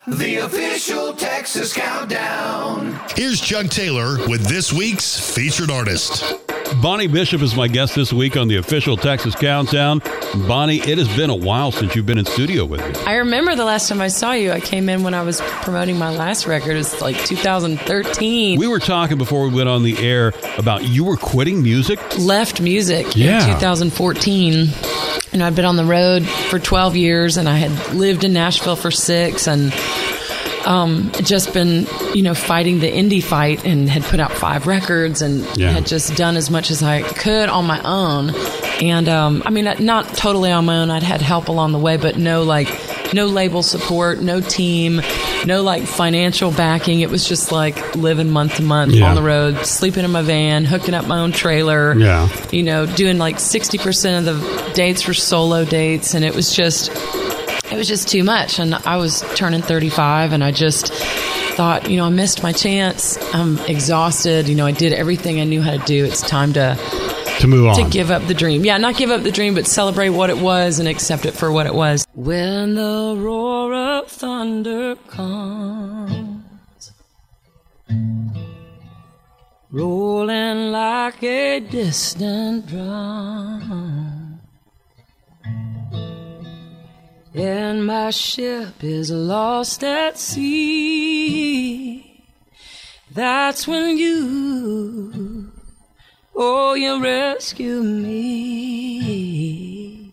The official Texas Countdown. Here's Chuck Taylor with this week's featured artist. Bonnie Bishop is my guest this week on the official Texas Countdown. Bonnie, it has been a while since you've been in studio with me. I remember the last time I saw you. I came in when I was promoting my last record. It was like 2013. We were talking before we went on the air about you were quitting music. Left music Yeah. in 2014. And I'd been on the road for 12 years, and I had lived in Nashville for 6, and just been, fighting the indie fight, and had put out 5 records, and had just done as much as I could on my own. And not totally on my own. I'd had help along the way, but no label support, no team, no financial backing. It was just living month to month on the road, sleeping in my van, hooking up my own trailer. Yeah. Doing 60% of the dates were solo dates, and it was just too much. And I was turning 35, and I just thought, I missed my chance. I'm exhausted. I did everything I knew how to do. It's time to move on. To give up the dream. Yeah, not give up the dream, but celebrate what it was and accept it for what it was. When the roar of thunder comes, rolling like a distant drum, and my ship is lost at sea, that's when you rescue me.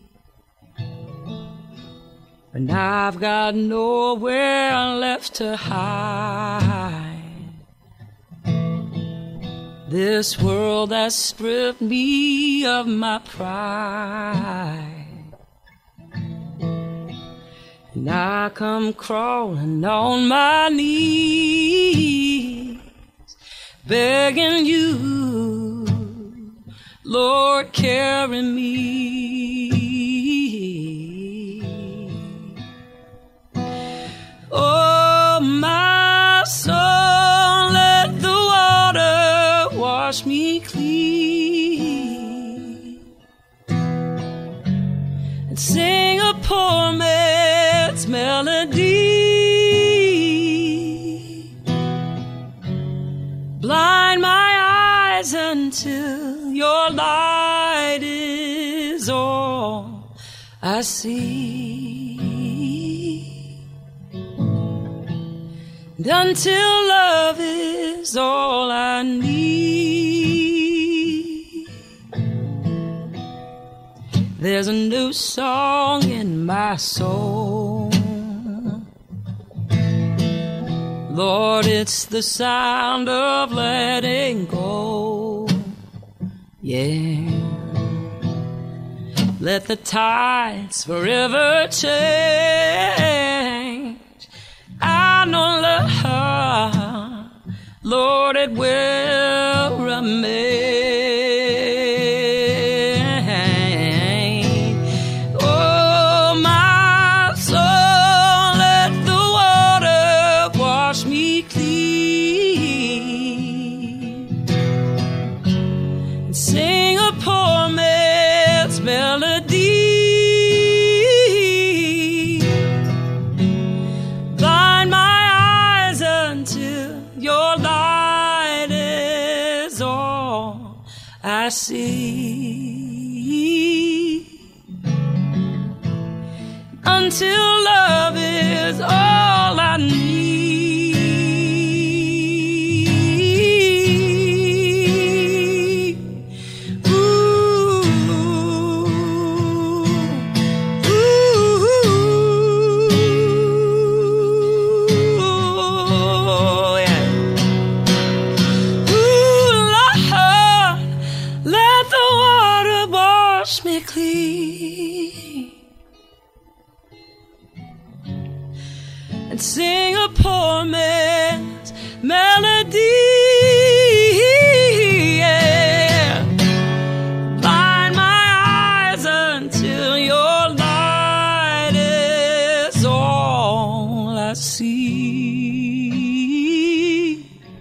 And I've got nowhere left to hide. This world has stripped me of my pride. And I come crawling on my knees, begging you, Lord, carry me. Oh, my soul, let the water wash me clean, and sing a poor man's melody. Blind my eyes until your light is all I see, and until love is all I need. There's a new song in my soul, Lord, it's the sound of letting go. Yeah, let the tides forever change. I know love, Lord, it will remain. Oh, my soul, let the water wash me clean, and sing a poor man's melody. Blind my eyes until your light is all I see, until love is all I need. Me clean, and sing a poor man's melody. Yeah. Blind my eyes until your light is all I see,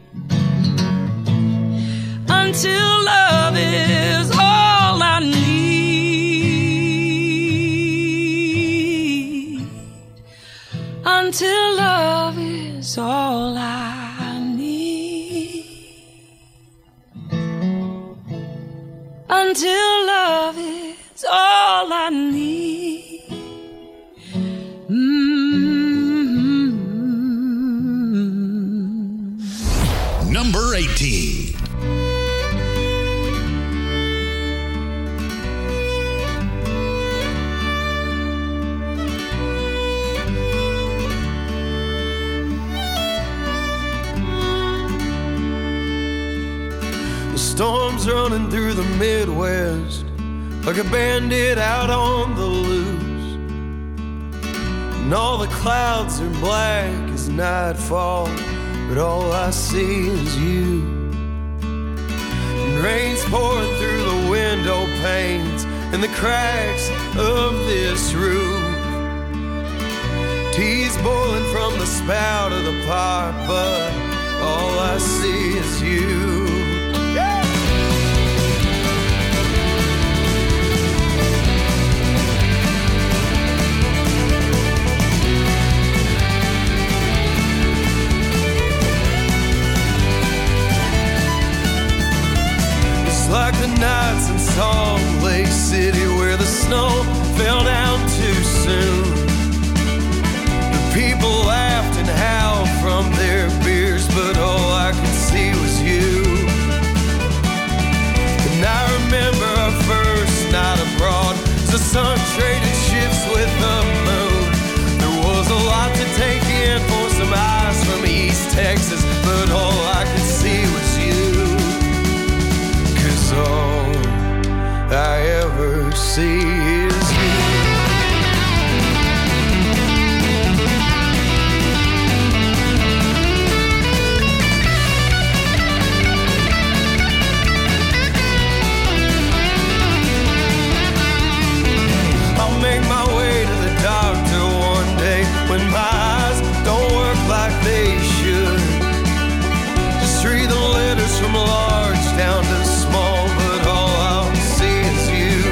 until love is all I need. Until love is all I need. Until love is all I need. Number 18. The storm's running through the Midwest like a bandit out on the loose, and all the clouds are black as nightfall, but all I see is you. And rain's pouring through the window panes and the cracks of this roof. Tea's boiling from the spout of the pot, but all I see is you. Like the nights in Salt Lake City where the snow fell down too soon. The people laughed and howled from their beers, but all I could see was you. And I remember our first night abroad as the sun traded shifts with the moon. There was a lot to take in for some eyes from East Texas, but all I could see was you. All I ever see is you. I'll make my way to the doctor one day when my eyes don't work like they should. Just read the letters from large down to small, but all I'll see is you.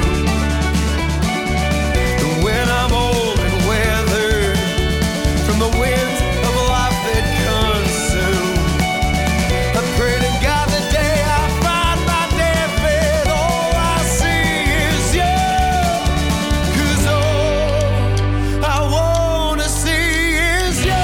And when I'm old and weathered from the winds of life that consume, I pray to God the day I find my deathbed, all I see is you. 'Cause all I wanna see is you.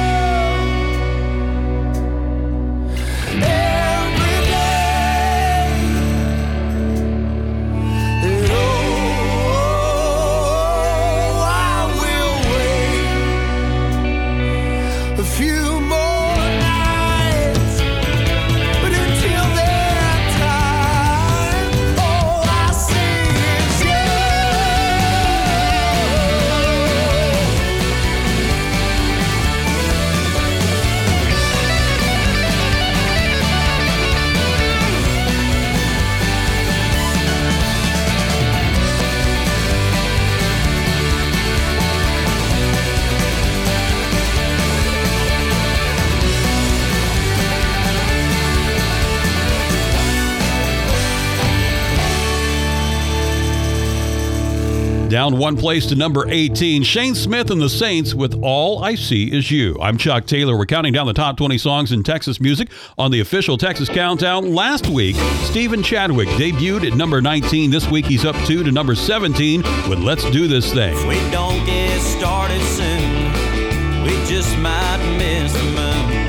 Down one place to number 18, Shane Smith and the Saints with All I See Is You. I'm Chuck Taylor. We're counting down the top 20 songs in Texas music on the official Texas Countdown. Last week, Stephen Chadwick debuted at number 19. This week, he's up 2 to number 17 with Let's Do This Thing. If we don't get started soon, we just might miss the moon.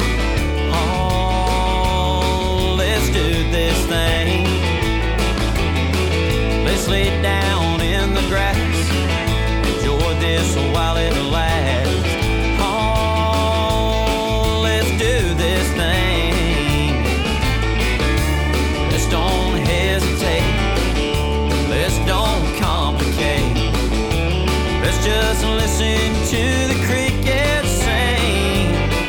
Oh, let's do this thing. Let's lay down in the grass, enjoy this while it lasts. Oh, let's do this thing. Let's don't hesitate, let's don't complicate. Let's just listen to the crickets sing.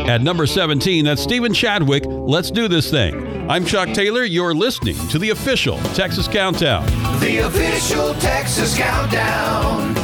At number 17, that's Stephen Chadwick, Let's Do This Thing. I'm Chuck Taylor. You're listening to the official Texas Countdown. The official Texas Countdown.